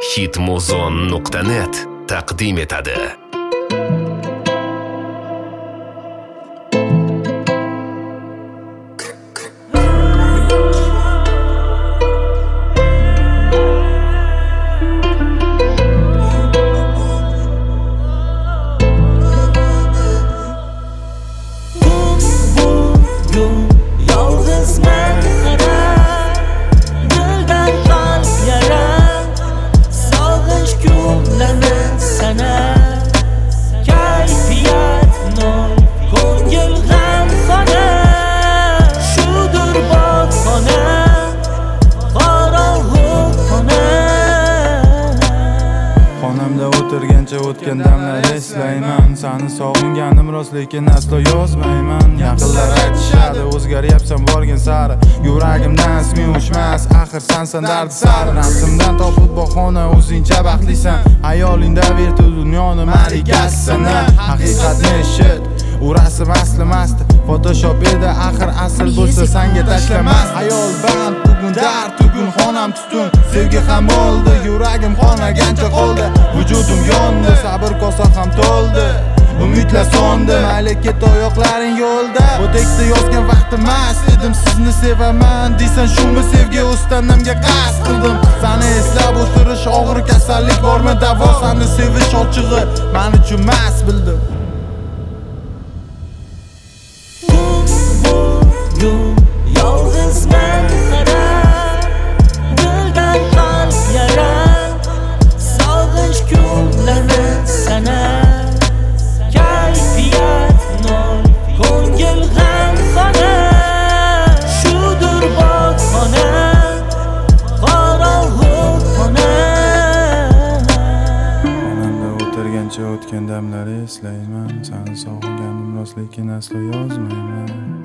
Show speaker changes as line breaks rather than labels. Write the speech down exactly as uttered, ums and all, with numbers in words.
hitmuzon nuqta net taqdim etadi.
Xonamda o'tirgancha o'tgan damlar eslayman. Seni sog'inganim rost, lekin aslo yozmayman. Yaqinlar aytishadi, o'zgaryapsan borgan sari. Yuragimdan isming o'chmas, axir sensan dardi sari. Nafsimdan topib bahona, o'zingcha baxtlisan. Hayolingda berdi dunyoni malikasisan. Haqiqatni eshit, u rasm asli masti. Photoshop edi, axir asl bo'lsa senga tashlamas. Hayol band, bugun dard, bugun xonam tutun. Sevgi ham bo'ldi, yuragim xonagancha qoldi. Vujudim yondi, sabr kosa ham to'ldi. Umidlar so'ndi, mayli ket oyoqlaring yo'lda. Bu tekstda yozgan vaqtim emas edim, sizni sevaman deysan, shunga sevgi ustanamga qasd qildim. Seni eslab o'tirish og'ir kasallik bormi davo? Seni sevish ochig'i men uchun emas bildim.
Yolg'izman qarab, dildan qalb yarar, sog'inch kunlarni sanar. Kayfiyat nol, ko'ngil g'amxona, shudur botxona, qorong'u xona.
Xonamda o'tirgancha o'tgan damlar eslayman. Seni sog'inganim rost, lekin aslo yozmayman.